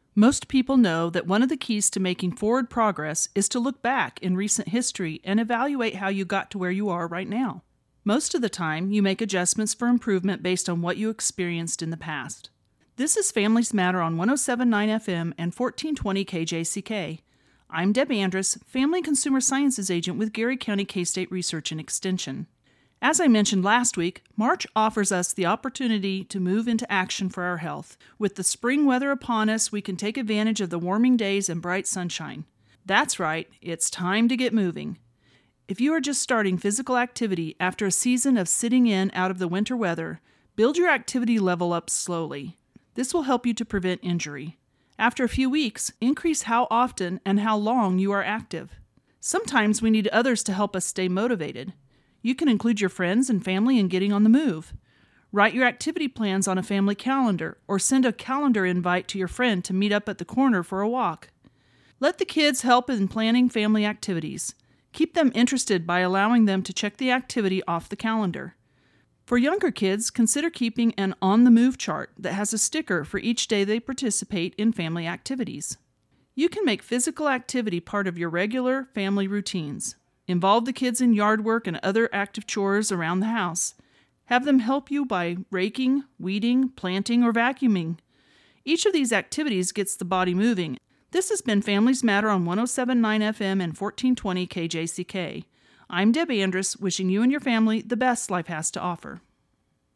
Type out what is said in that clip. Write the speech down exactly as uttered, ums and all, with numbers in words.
Most people know that one of the keys to making forward progress is to look back in recent history and evaluate how you got to where you are right now. Most of the time, you make adjustments for improvement based on what you experienced in the past. This is Families Matter on one oh seven point nine F M and fourteen twenty K J C K. I'm Deb Andrus, Family and Consumer Sciences Agent with Geary County K-State Research and Extension. As I mentioned last week, March offers us the opportunity to move into action for our health. With the spring weather upon us, we can take advantage of the warming days and bright sunshine. That's right, it's time to get moving. If you are just starting physical activity after a season of sitting in out of the winter weather, build your activity level up slowly. This will help you to prevent injury. After a few weeks, increase how often and how long you are active. Sometimes we need others to help us stay motivated. You can include your friends and family in getting on the move. Write your activity plans on a family calendar or send a calendar invite to your friend to meet up at the corner for a walk. Let the kids help in planning family activities. Keep them interested by allowing them to check the activity off the calendar. For younger kids, consider keeping an on-the-move chart that has a sticker for each day they participate in family activities. You can make physical activity part of your regular family routines. Involve the kids in yard work and other active chores around the house. Have them help you by raking, weeding, planting, or vacuuming. Each of these activities gets the body moving. This has been Families Matter on one oh seven point nine F M and fourteen twenty K J C K. I'm Deb Andrus, wishing you and your family the best life has to offer.